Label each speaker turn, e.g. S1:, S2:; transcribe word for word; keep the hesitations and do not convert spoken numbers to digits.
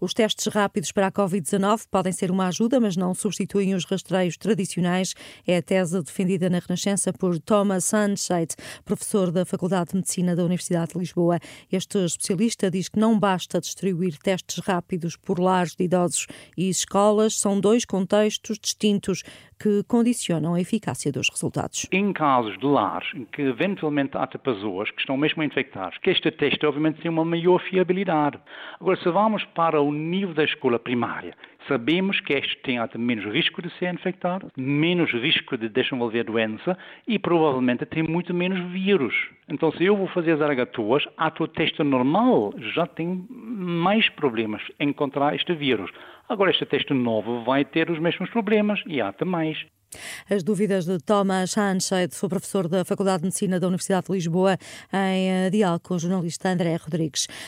S1: Os testes rápidos para a covid dezanove podem ser uma ajuda, mas não substituem os rastreios tradicionais. É a tese defendida na Renascença por Thomas Sunshade, professor da Faculdade de Medicina da Universidade de Lisboa. Este especialista diz que não basta distribuir testes rápidos por lares de idosos e escolas. São dois contextos distintos que condicionam a eficácia dos resultados.
S2: Em casos de lares em que eventualmente há pessoas que estão mesmo infectadas, que este teste obviamente tem uma maior fiabilidade. Agora, se vamos para o nível da escola primária, sabemos que este tem até menos risco de ser infectado, menos risco de desenvolver doença e provavelmente tem muito menos vírus. Então, se eu vou fazer as argatuas, a tua teste normal já tem mais problemas em encontrar este vírus. Agora, este teste novo vai ter os mesmos problemas e há até mais.
S1: As dúvidas de Thomas Sunshade, o professor da Faculdade de Medicina da Universidade de Lisboa, em diálogo com o jornalista André Rodrigues.